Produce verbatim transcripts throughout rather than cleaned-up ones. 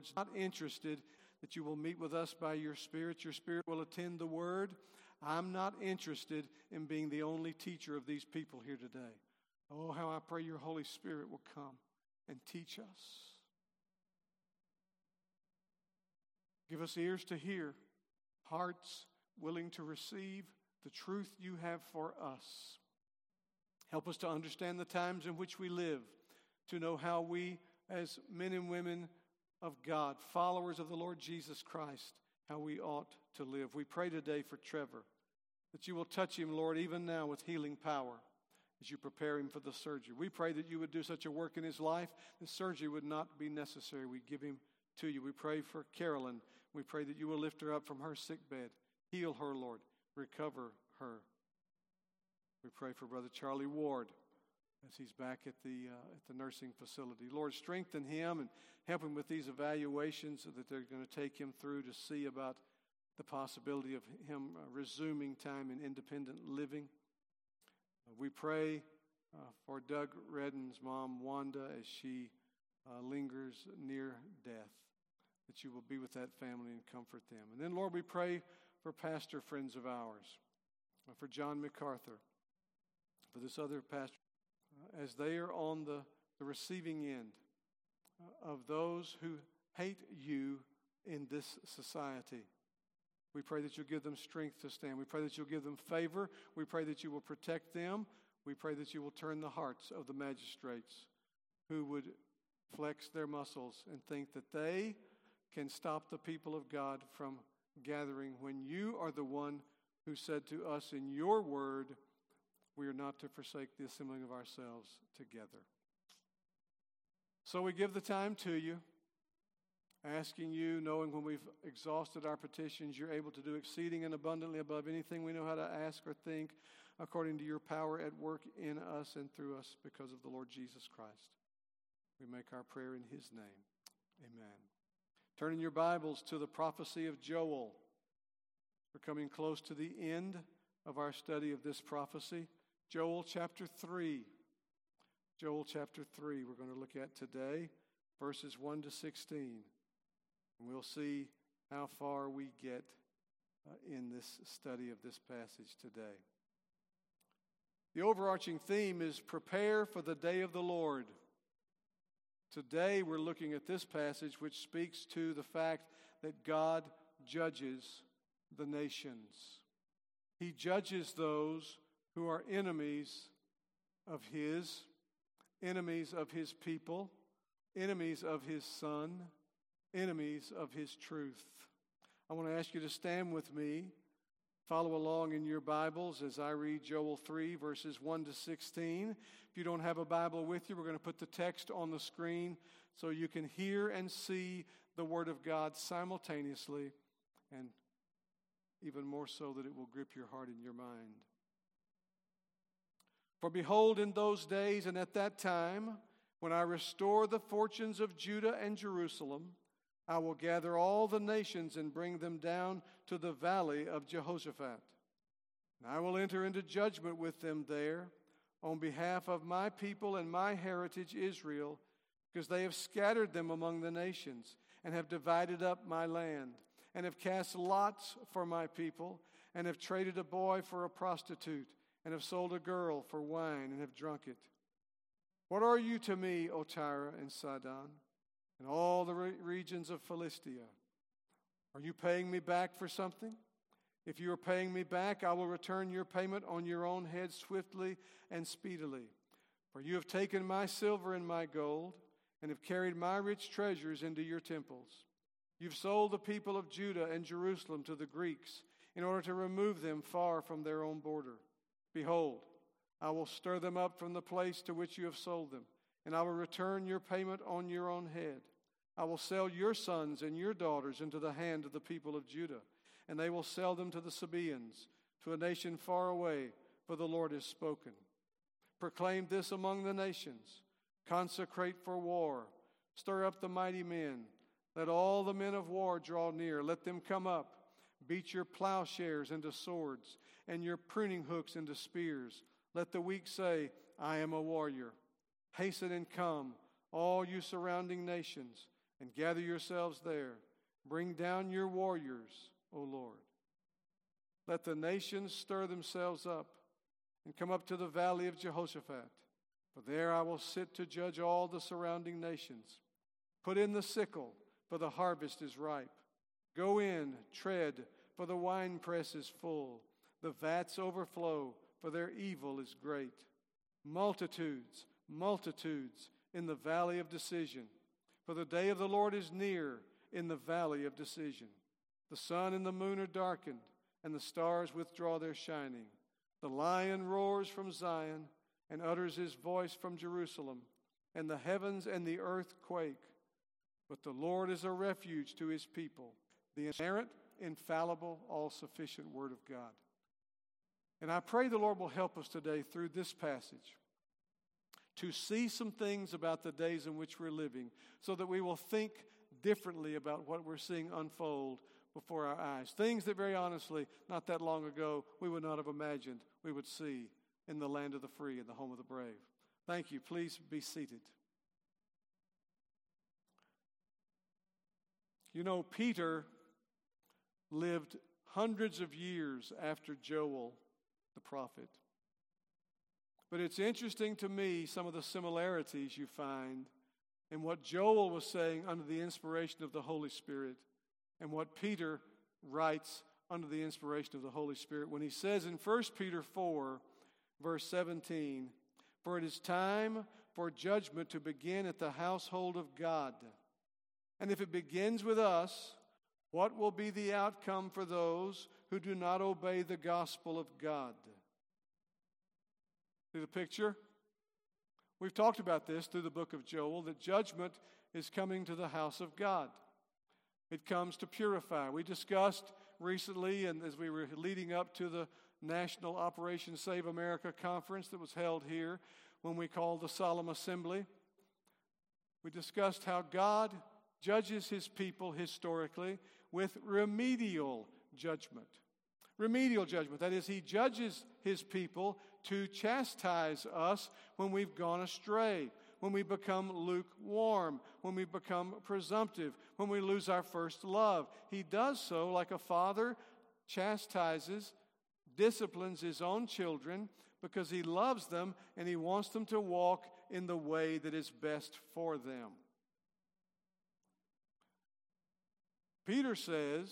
not interested, that you will meet with us by your Spirit. Your Spirit will attend the Word. I'm not interested in being the only teacher of these people here today. Oh, how I pray your Holy Spirit will come and teach us. Give us ears to hear, hearts willing to receive the truth you have for us. Help us to understand the times in which we live, to know how we, as men and women of God, followers of the Lord Jesus Christ, how we ought to live. We pray today for Trevor, that you will touch him, Lord, even now with healing power as you prepare him for the surgery. We pray that you would do such a work in his life that surgery would not be necessary. We give him to you. We pray for Carolyn. We pray that you will lift her up from her sick bed. Heal her, Lord. Recover her. We pray for Brother Charlie Ward as he's back at the uh, at the nursing facility. Lord, strengthen him and help him with these evaluations that they're going to take him through to see about the possibility of him uh, resuming time in independent living. Uh, we pray uh, for Doug Redden's mom, Wanda, as she uh, lingers near death, that you will be with that family and comfort them. And then, Lord, we pray for pastor friends of ours, uh, for John MacArthur, for this other pastor, uh, as they are on the, the receiving end uh, of those who hate you in this society. We pray that you'll give them strength to stand. We pray that you'll give them favor. We pray that you will protect them. We pray that you will turn the hearts of the magistrates who would flex their muscles and think that they can stop the people of God from gathering when you are the one who said to us in your word, we are not to forsake the assembling of ourselves together. So we give the time to you, asking you, knowing when we've exhausted our petitions, you're able to do exceeding and abundantly above anything we know how to ask or think, according to your power at work in us and through us because of the Lord Jesus Christ. We make our prayer in his name. Amen. Turn in your Bibles to the prophecy of Joel. We're coming close to the end of our study of this prophecy. Joel chapter three. Joel chapter three we're going to look at today, verses one to sixteen. And we'll see how far we get uh, in this study of this passage today. The overarching theme is prepare for the day of the Lord. Today we're looking at this passage which speaks to the fact that God judges the nations. He judges those who are enemies of his, enemies of his people, enemies of his Son, enemies of his truth. I want to ask you to stand with me. Follow along in your Bibles as I read Joel three, verses one to sixteen. If you don't have a Bible with you, we're going to put the text on the screen so you can hear and see the Word of God simultaneously, and even more so that it will grip your heart and your mind. For behold, in those days and at that time, when I restore the fortunes of Judah and Jerusalem, I will gather all the nations and bring them down to the valley of Jehoshaphat. And I will enter into judgment with them there on behalf of my people and my heritage Israel, because they have scattered them among the nations and have divided up my land, and have cast lots for my people, and have traded a boy for a prostitute, and have sold a girl for wine, and have drunk it. What are you to me, O Tyre and Sidon, and all the re- regions of Philistia? Are you paying me back for something? If you are paying me back, I will return your payment on your own head swiftly and speedily. For you have taken my silver and my gold, and have carried my rich treasures into your temples. You've sold the people of Judah and Jerusalem to the Greeks in order to remove them far from their own border. Behold, I will stir them up from the place to which you have sold them, and I will return your payment on your own head. I will sell your sons and your daughters into the hand of the people of Judah, and they will sell them to the Sabaeans, to a nation far away, for the Lord has spoken. Proclaim this among the nations. Consecrate for war. Stir up the mighty men. Let all the men of war draw near. Let them come up. Beat your plowshares into swords, and your pruning hooks into spears. Let the weak say, I am a warrior. Hasten and come, all you surrounding nations, and gather yourselves there. Bring down your warriors, O Lord. Let the nations stir themselves up and come up to the valley of Jehoshaphat. For there I will sit to judge all the surrounding nations. Put in the sickle, for the harvest is ripe. Go in, tread, for the winepress is full. The vats overflow, for their evil is great. Multitudes, multitudes in the valley of decision. For the day of the Lord is near in the valley of decision. The sun and the moon are darkened, and the stars withdraw their shining. The lion roars from Zion and utters his voice from Jerusalem, and the heavens and the earth quake. But the Lord is a refuge to his people, the inerrant, infallible, all-sufficient Word of God. And I pray the Lord will help us today through this passage to see some things about the days in which we're living so that we will think differently about what we're seeing unfold before our eyes. Things that very honestly, not that long ago, we would not have imagined we would see in the land of the free and the home of the brave. Thank you. Please be seated. You know, Peter lived hundreds of years after Joel, the prophet. But it's interesting to me some of the similarities you find in what Joel was saying under the inspiration of the Holy Spirit and what Peter writes under the inspiration of the Holy Spirit when he says in First Peter four, verse seventeen, "For it is time for judgment to begin at the household of God. And if it begins with us, what will be the outcome for those who do not obey the gospel of God?" See the picture? We've talked about this through the book of Joel, that judgment is coming to the house of God. It comes to purify. We discussed recently, and as we were leading up to the National Operation Save America conference that was held here, when we called the Solemn Assembly, we discussed how God judges his people historically with remedial judgment. Remedial judgment. That is, he judges his people to chastise us when we've gone astray, when we become lukewarm, when we become presumptive, when we lose our first love. He does so like a father chastises, disciplines his own children because he loves them and he wants them to walk in the way that is best for them. Peter says,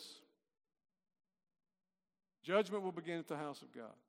judgment will begin at the house of God.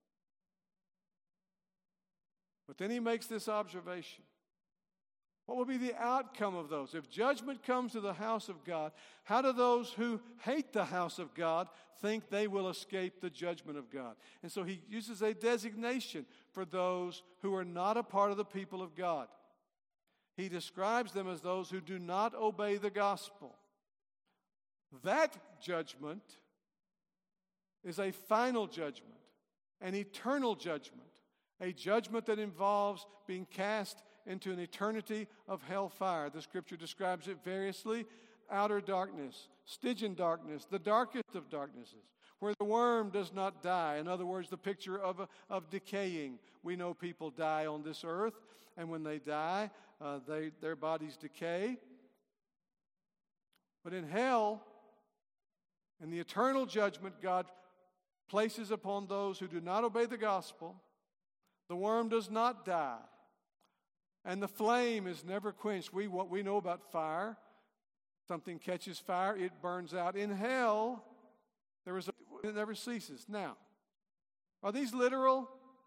But then he makes this observation. What will be the outcome of those? If judgment comes to the house of God, how do those who hate the house of God think they will escape the judgment of God? And so he uses a designation for those who are not a part of the people of God. He describes them as those who do not obey the gospel. That judgment is a final judgment, an eternal judgment, a judgment that involves being cast into an eternity of hellfire. The Scripture describes it variously: outer darkness, Stygian darkness, the darkest of darknesses, where the worm does not die. In other words, the picture of, of decaying. We know people die on this earth, and when they die, uh, they, their bodies decay. But in hell, in the eternal judgment God places upon those who do not obey the gospel, the worm does not die, and the flame is never quenched. We, what we know about fire, something catches fire, it burns out. In hell, there is a, it never ceases. Now, are these literal?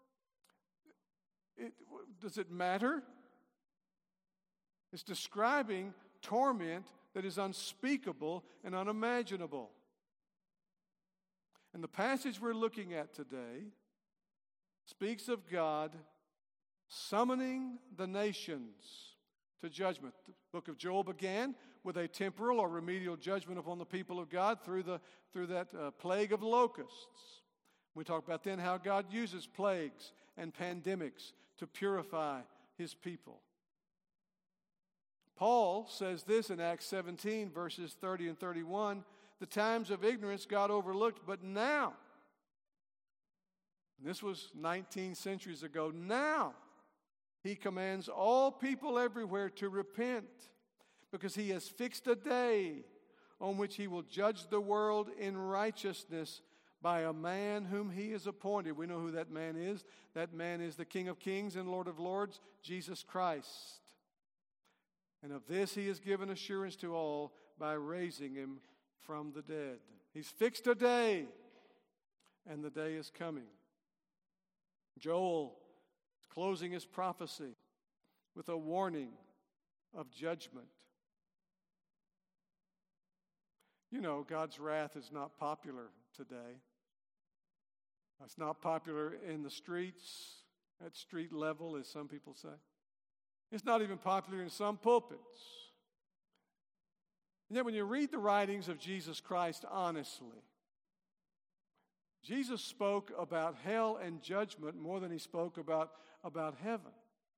It, does it matter? It's describing torment that is unspeakable and unimaginable. And the passage we're looking at today speaks of God summoning the nations to judgment. The book of Joel began with a temporal or remedial judgment upon the people of God through the through that uh, plague of locusts. We talked about then how God uses plagues and pandemics to purify his people. Paul says this in Acts seventeen, verses thirty and thirty-one, "The times of ignorance God overlooked, but now," and this was nineteen centuries ago, "now he commands all people everywhere to repent, because he has fixed a day on which he will judge the world in righteousness by a man whom he has appointed. We know who that man is. That man is the King of Kings and Lord of Lords, Jesus Christ. And of this he has given assurance to all by raising him from the dead. He's fixed a day, and the day is coming. Joel is closing his prophecy with a warning of judgment. You know, God's wrath is not popular today. It's not popular in the streets, at street level, as some people say. It's not even popular in some pulpits. And yet when you read the writings of Jesus Christ honestly, Jesus spoke about hell and judgment more than he spoke about, about heaven.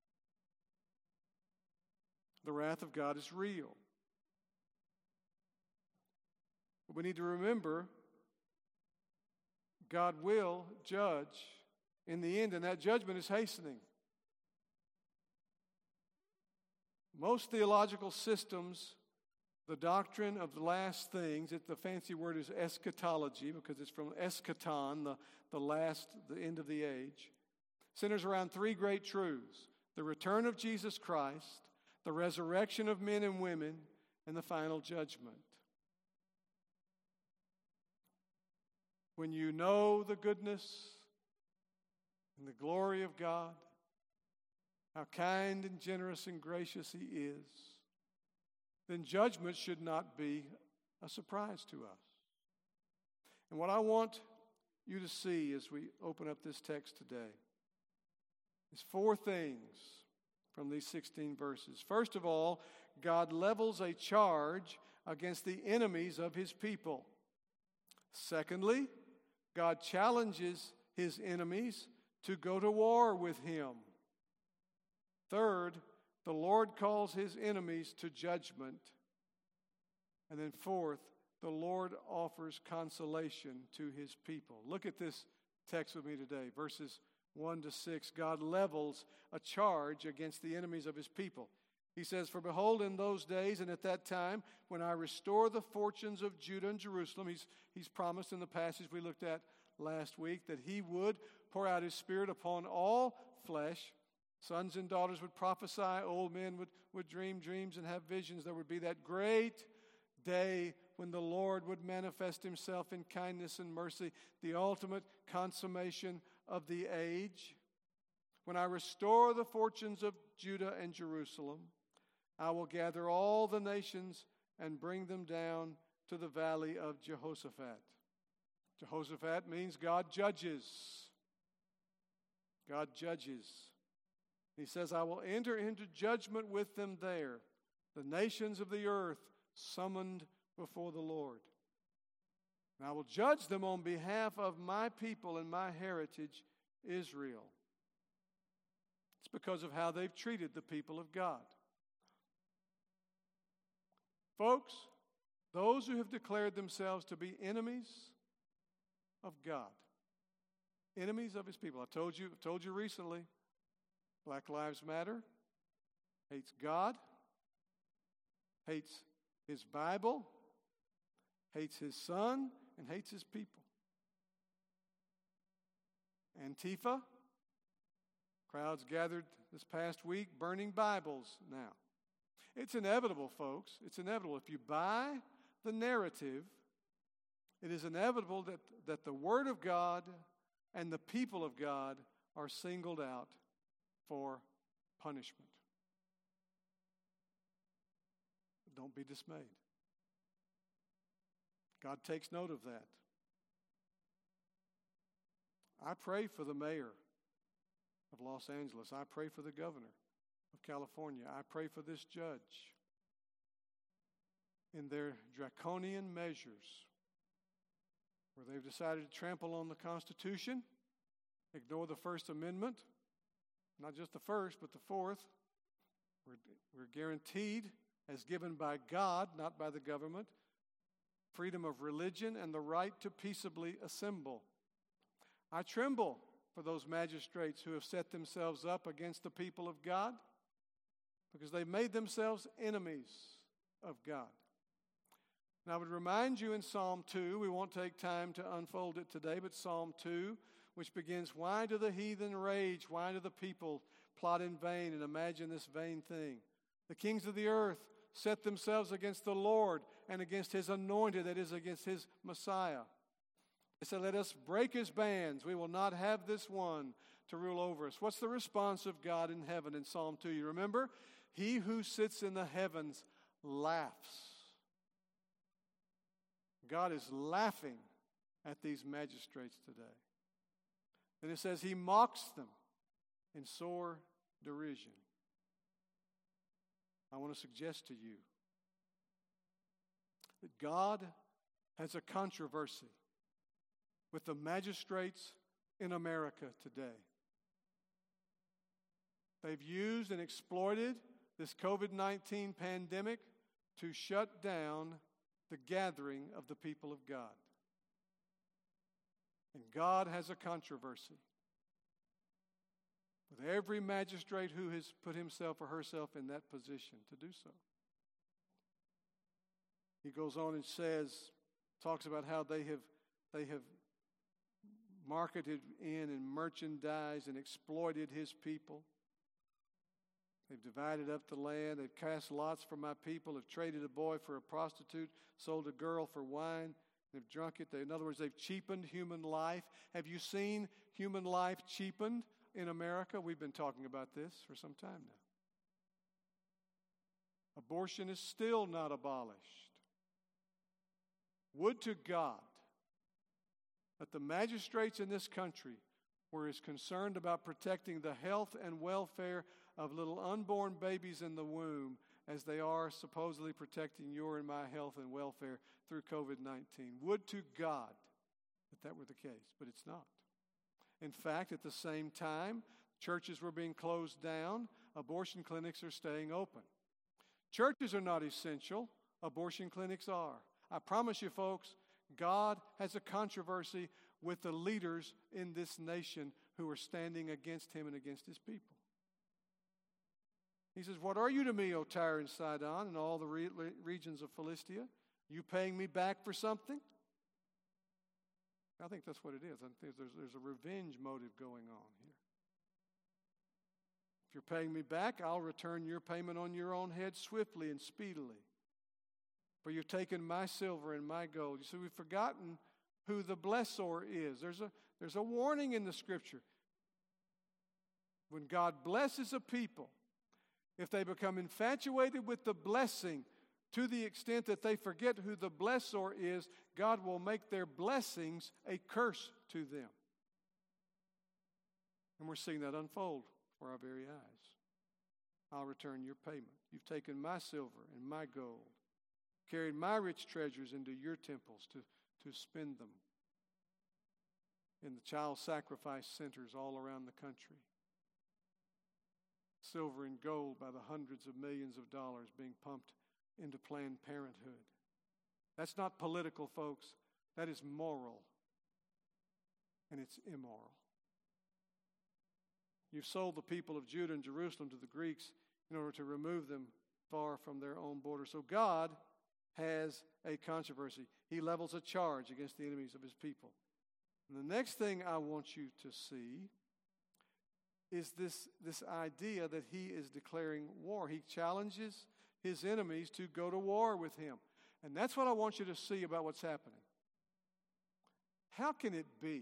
The wrath of God is real. But we need to remember God will judge in the end, and that judgment is hastening. Most theological systems, the doctrine of the last things, it, the fancy word is eschatology because it's from eschaton, the, the last, the end of the age, centers around three great truths: the return of Jesus Christ, the resurrection of men and women, and the final judgment. When you know the goodness and the glory of God, how kind and generous and gracious he is, then judgment should not be a surprise to us. And what I want you to see as we open up this text today is four things from these sixteen verses. First of all, God levels a charge against the enemies of his people. Secondly, God challenges his enemies to go to war with him. Third, the Lord calls his enemies to judgment. And then fourth, the Lord offers consolation to his people. Look at this text with me today, verses one to six. God levels a charge against the enemies of his people. He says, "For behold, in those days and at that time, when I restore the fortunes of Judah and Jerusalem," he's, he's promised in the passage we looked at last week that he would pour out his Spirit upon all flesh. Sons and daughters would prophesy, old men would, would dream dreams and have visions. There would be that great day when the Lord would manifest himself in kindness and mercy, the ultimate consummation of the age. When I restore the fortunes of Judah and Jerusalem, I will gather all the nations and bring them down to the valley of Jehoshaphat. Jehoshaphat means God judges. God judges. He says, I will enter into judgment with them there, the nations of the earth summoned before the Lord. And I will judge them on behalf of my people and my heritage, Israel. It's because of how they've treated the people of God. Folks, those who have declared themselves to be enemies of God, enemies of his people. I told you, I told you recently, Black Lives Matter hates God, hates his Bible, hates his son, and hates his people. Antifa, crowds gathered this past week burning Bibles now. It's inevitable, folks. It's inevitable. If you buy the narrative, it is inevitable that, that the Word of God and the people of God are singled out for punishment. Don't be dismayed. God takes note of that. I pray for the mayor of Los Angeles. I pray for the governor of California. I pray for this judge in their draconian measures where they've decided to trample on the Constitution, ignore the First Amendment, not just the first, but the fourth. We're, we're guaranteed, as given by God, not by the government, freedom of religion and the right to peaceably assemble. I tremble for those magistrates who have set themselves up against the people of God because they've made themselves enemies of God. And I would remind you in Psalm two, we won't take time to unfold it today, but Psalm two, which begins, "Why do the heathen rage? Why do the people plot in vain and imagine this vain thing? The kings of the earth set themselves against the Lord and against his anointed," that is, against his Messiah. They said, "Let us break his bands. We will not have this one to rule over us." What's the response of God in heaven in Psalm two? You remember? "He who sits in the heavens laughs." God is laughing at these magistrates today. And it says he mocks them in sore derision. I want to suggest to you that God has a controversy with the magistrates in America today. They've used and exploited this covid nineteen pandemic to shut down the gathering of the people of God. And God has a controversy with every magistrate who has put himself or herself in that position to do so. He goes on and says, talks about how they have they have marketed in and merchandised and exploited his people. They've divided up the land. They've cast lots for my people, have traded a boy for a prostitute, sold a girl for wine. They've drunk it. They, in other words, they've cheapened human life. Have you seen human life cheapened in America? We've been talking about this for some time now. Abortion is still not abolished. Would to God that the magistrates in this country were as concerned about protecting the health and welfare of little unborn babies in the womb as they are supposedly protecting your and my health and welfare through covid nineteen. Would to God that that were the case, but it's not. In fact, at the same time, churches were being closed down, abortion clinics are staying open. Churches are not essential, abortion clinics are. I promise you, folks, God has a controversy with the leaders in this nation who are standing against him and against his people. He says, "What are you to me, O Tyre and Sidon, and all the re- regions of Philistia? You paying me back for something?" I think that's what it is. I think there's, there's a revenge motive going on here. "If you're paying me back, I'll return your payment on your own head swiftly and speedily. For you've taken my silver and my gold." You see, we've forgotten who the blessor is. There's a, there's a warning in the Scripture. When God blesses a people, if they become infatuated with the blessing to the extent that they forget who the blessor is, God will make their blessings a curse to them. And we're seeing that unfold before our very eyes. "I'll return your payment. You've taken my silver and my gold, carried my rich treasures into your temples to, to spend them in the child sacrifice centers all around the country. Silver and gold by the hundreds of millions of dollars being pumped into Planned Parenthood. That's not political, folks. That is moral. And it's immoral. You've sold the people of Judah and Jerusalem to the Greeks in order to remove them far from their own border. So God has a controversy. He levels a charge against the enemies of his people. And the next thing I want you to see is this, this idea that he is declaring war. He challenges his enemies to go to war with him. And that's what I want you to see about what's happening. How can it be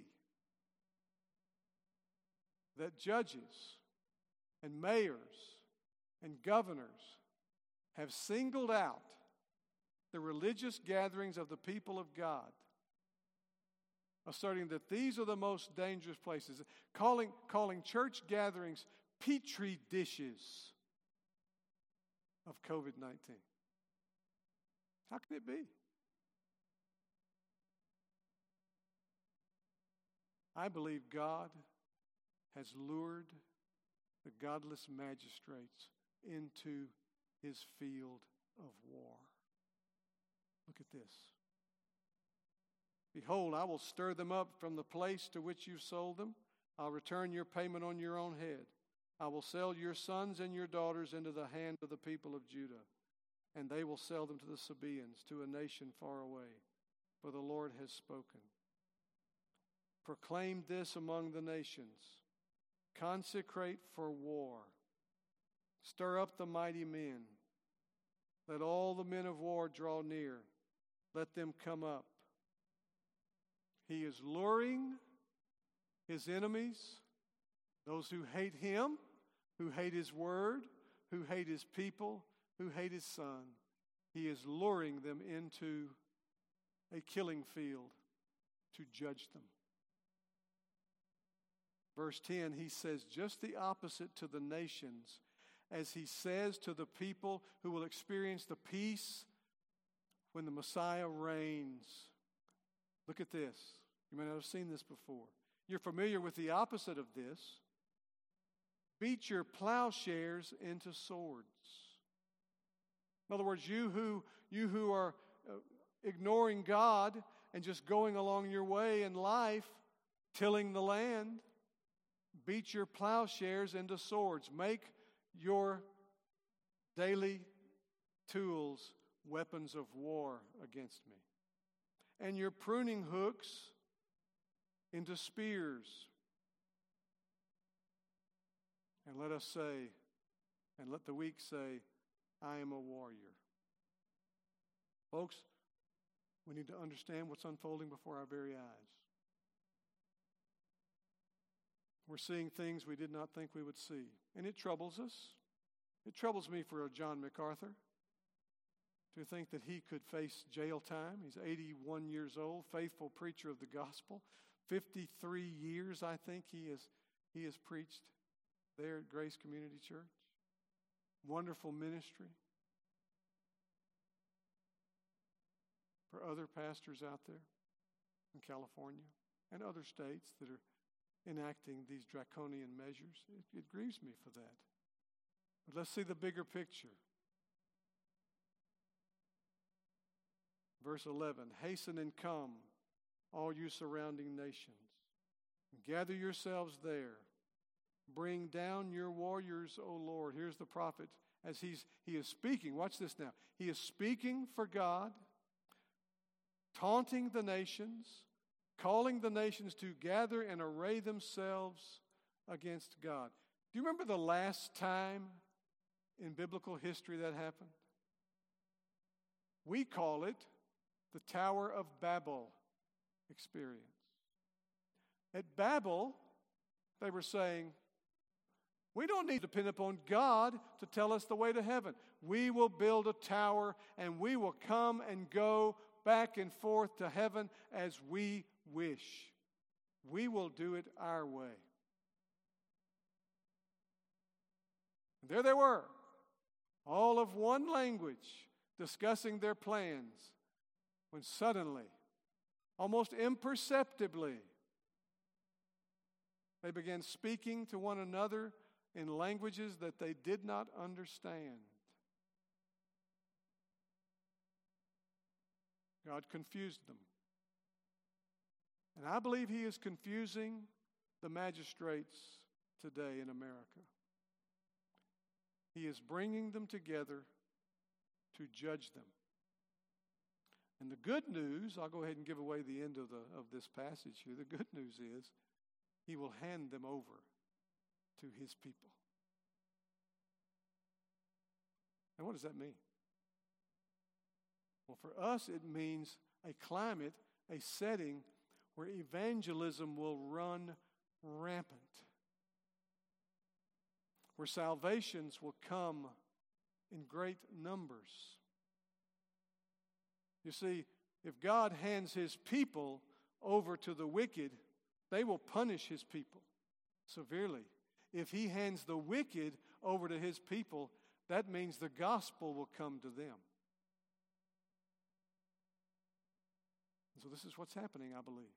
that judges and mayors and governors have singled out the religious gatherings of the people of God, asserting that these are the most dangerous places, calling, calling church gatherings petri dishes of covid nineteen? How can it be? I believe God has lured the godless magistrates into his field of war. Look at this. "Behold, I will stir them up from the place to which you sold them. I'll return your payment on your own head. I will sell your sons and your daughters into the hand of the people of Judah. and they will sell them to the Sabaeans, to a nation far away, for the Lord has spoken. Proclaim this among the nations. Consecrate for war. Stir up the mighty men. Let all the men of war draw near. Let them come up. He is luring his enemies, those who hate him, who hate his word, who hate his people, who hate his son. He is luring them into a killing field to judge them. Verse ten, he says just the opposite to the nations, as he says to the people who will experience the peace when the Messiah reigns. Look at this. You may not have seen this before. You're familiar with the opposite of this. Beat your plowshares into swords. In other words, you who, you who are uh, ignoring God and just going along your way in life, tilling the land, beat your plowshares into swords. Make your daily tools weapons of war against me. And your pruning hooks into spears. And let us say, and let the weak say, I am a warrior. Folks, we need to understand what's unfolding before our very eyes. We're seeing things we did not think we would see. And it troubles us. It troubles me for John MacArthur to think that he could face jail time. He's eighty-one years old, faithful preacher of the gospel. fifty-three years, I think, he has, he has preached there at Grace Community Church. Wonderful ministry. For other pastors out there in California and other states that are enacting these draconian measures, it, it grieves me for that. But let's see the bigger picture. Verse eleven, hasten and come, all you surrounding nations. Gather yourselves there. Bring down your warriors, O Lord. Here's the prophet as he's he is speaking. Watch this now. He is speaking for God, taunting the nations, calling the nations to gather and array themselves against God. Do you remember the last time in biblical history that happened? We call it the Tower of Babel experience. At Babel, they were saying, we don't need to depend upon God to tell us the way to heaven. We will build a tower and we will come and go back and forth to heaven as we wish. We will do it our way. And there they were, all of one language, discussing their plans, when suddenly, almost imperceptibly, they began speaking to one another in languages that they did not understand. God confused them. And I believe He is confusing the magistrates today in America. He is bringing them together to judge them. And the good news, I'll go ahead and give away the end of, the, of this passage here. The good news is He will hand them over to His people. Now, what does that mean? Well, for us, it means a climate, a setting where evangelism will run rampant, where salvations will come in great numbers. You see, if God hands His people over to the wicked, they will punish His people severely. If He hands the wicked over to His people, that means the gospel will come to them. And so this is what's happening, I believe.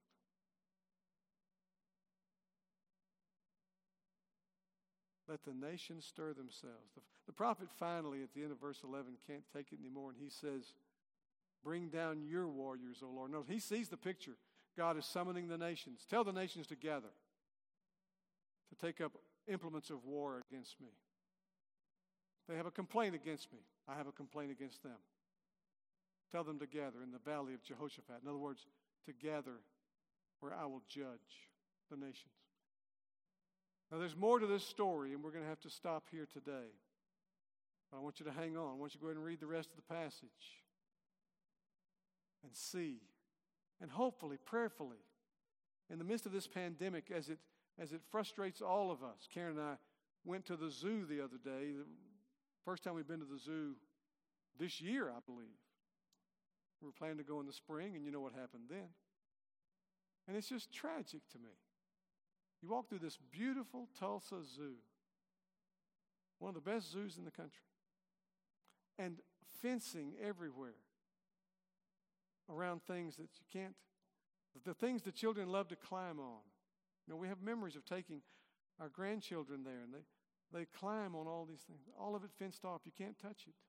Let the nations stir themselves. The, the prophet finally, at the end of verse eleven, can't take it anymore, and he says, bring down your warriors, O Lord. No, he sees the picture. God is summoning the nations. Tell the nations to gather, to take up implements of war against me. They have a complaint against me. I have a complaint against them. Tell them to gather in the valley of Jehoshaphat. In other words, to gather where I will judge the nations. Now, there's more to this story, and we're going to have to stop here today. But I want you to hang on. I want you to go ahead and read the rest of the passage and see, and hopefully, prayerfully, in the midst of this pandemic, as it as it frustrates all of us. Karen and I went to the zoo the other day. The first time we've been to the zoo this year, I believe. We were planning to go in the spring, and you know what happened then. And it's just tragic to me. You walk through this beautiful Tulsa Zoo, one of the best zoos in the country, and fencing everywhere around things that you can't, the things the children love to climb on. You know, we have memories of taking our grandchildren there, and they, they climb on all these things. All of it fenced off. You can't touch it.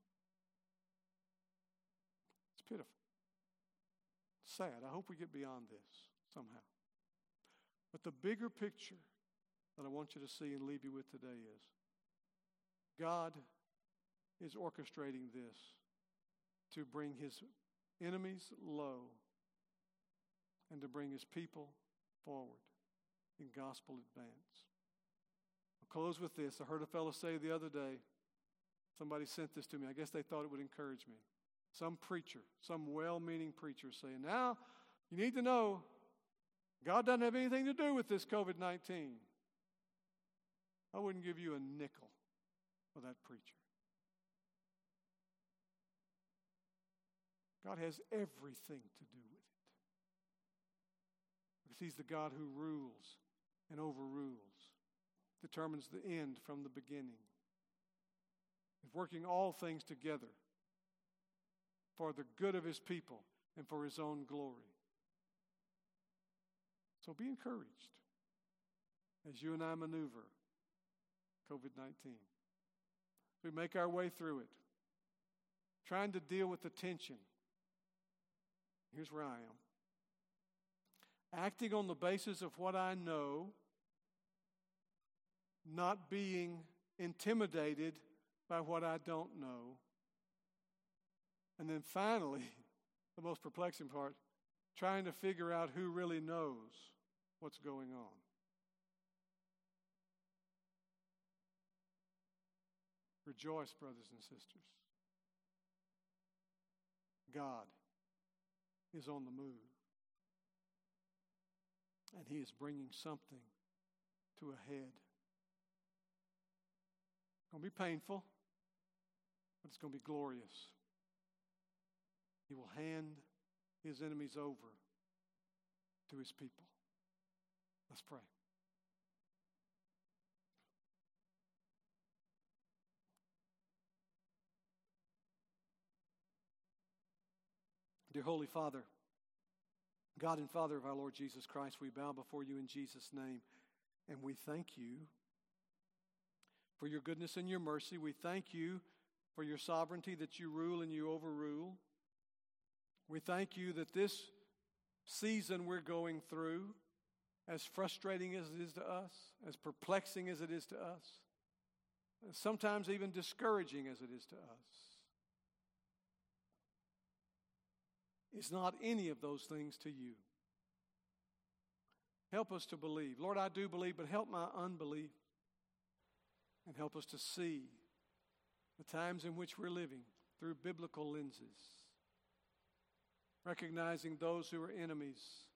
It's pitiful. Sad. I hope we get beyond this somehow. But the bigger picture that I want you to see and leave you with today is God is orchestrating this to bring his enemies low and to bring his people forward in gospel advance. I'll close with this. I heard a fellow say the other day, somebody sent this to me. I guess they thought it would encourage me. Some preacher, some well-meaning preacher saying, now you need to know God doesn't have anything to do with this covid nineteen. I wouldn't give you a nickel for that preacher. God has everything to do with it. Because he's the God who rules and overrules, determines the end from the beginning. He's working all things together for the good of his people and for his own glory. So be encouraged as you and I maneuver covid nineteen. We make our way through it, trying to deal with the tension. Here's where I am. Acting on the basis of what I know, not being intimidated by what I don't know. And then finally, the most perplexing part, trying to figure out who really knows what's going on. Rejoice, brothers and sisters. God is on the move. And he is bringing something to a head. It's going to be painful, but it's going to be glorious. He will hand his enemies over to his people. Let's pray. Dear Holy Father, God and Father of our Lord Jesus Christ, we bow before you in Jesus' name, and we thank you for your goodness and your mercy. We thank you for your sovereignty, that you rule and you overrule. We thank you that this season we're going through, as frustrating as it is to us, as perplexing as it is to us, sometimes even discouraging as it is to us, is not any of those things to you. Help us to believe. Lord, I do believe, but help my unbelief. And help us to see the times in which we're living through biblical lenses, recognizing those who are enemies,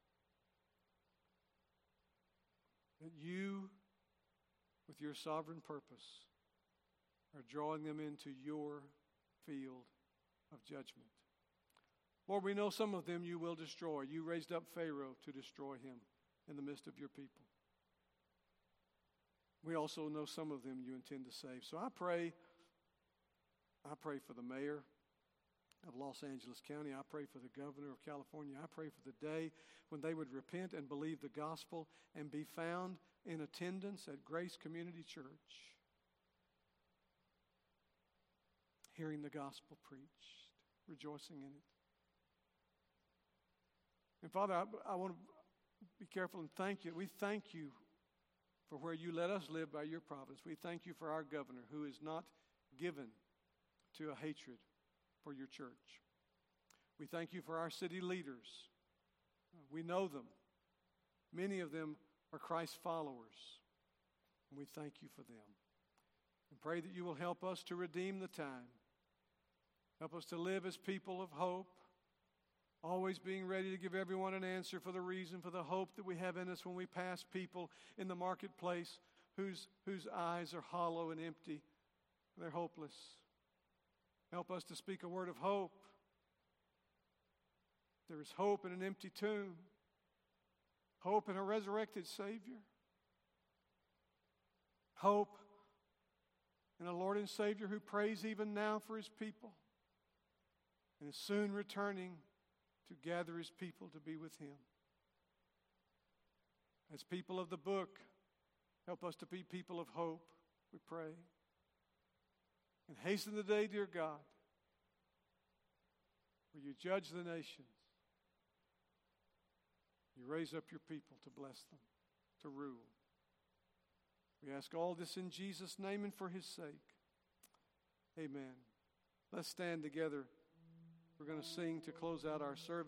that you, with your sovereign purpose, are drawing them into your field of judgment. Lord, we know some of them you will destroy. You raised up Pharaoh to destroy him in the midst of your people. We also know some of them you intend to save. So I pray, I pray for the mayor of Los Angeles County. I pray for the governor of California. I pray for the day when they would repent and believe the gospel and be found in attendance at Grace Community Church, hearing the gospel preached, rejoicing in it. And Father, I, I want to be careful and thank you. We thank you for where you let us live by your providence. We thank you for our governor who is not given to a hatred for your church. We thank you for our city leaders. We know them. Many of them are Christ followers. And we thank you for them. And pray that you will help us to redeem the time. Help us to live as people of hope, always being ready to give everyone an answer for the reason, for the hope that we have in us when we pass people in the marketplace whose, whose eyes are hollow and empty. They're hopeless. Help us to speak a word of hope. There is hope in an empty tomb, hope in a resurrected Savior, hope in a Lord and Savior who prays even now for His people and is soon returning to gather His people to be with Him. As people of the book, help us to be people of hope, we pray. And hasten the day, dear God, where you judge the nations. You raise up your people to bless them, to rule. We ask all this in Jesus' name and for His sake. Amen. Let's stand together. We're going to sing to close out our service.